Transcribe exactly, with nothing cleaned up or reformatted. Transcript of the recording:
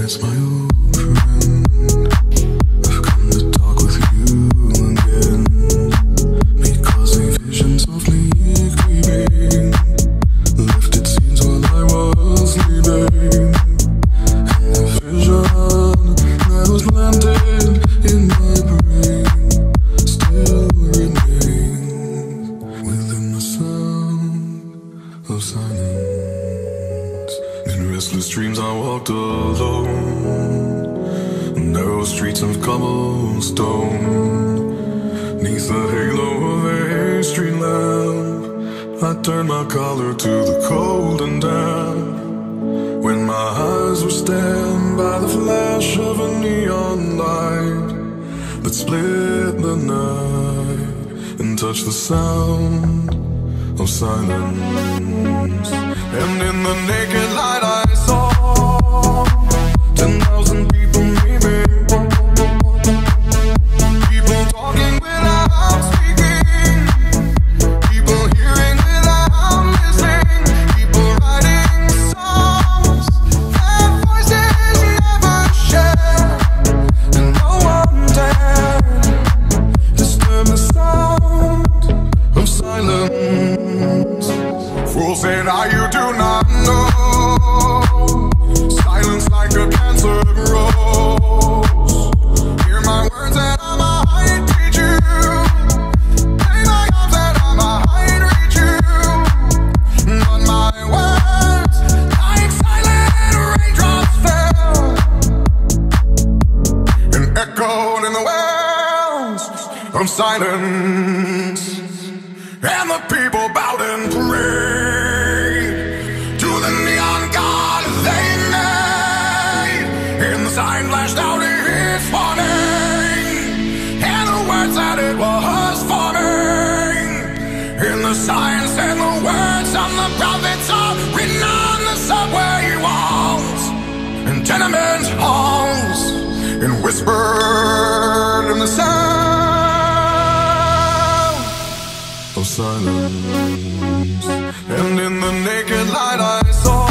it's my old friend. I've come to talk with you again, because a vision softly creeping left its scenes while I was sleeping. And the vision that was planted in my brain still remains within the sound of silence. In restless dreams I walked alone, narrow streets of cobblestone. Neath the halo of a street lamp, I turned my collar to the cold and damp. When my eyes were stabbed by the flash of a neon light that split the night and touched the sound of silence. And in the naked light I saw ten thousand people maybe, people talking without speaking, people hearing without listening, people writing songs their voices never shared, and no one dared disturb the sound of silence. Fools say now you do not know, silence like a cancer grows. Hear my words that I might teach you, lay my arms that I might reach you, but my words like silent raindrops fell and echoed in the wells of silence. And the people bowed and prayed to the neon god they made. And the sign flashed out its warning, and the words that it was forming. And the sign said the words of the prophets are written on the subway walls and tenement halls, and whispered in the sound of silence. And in the naked light I saw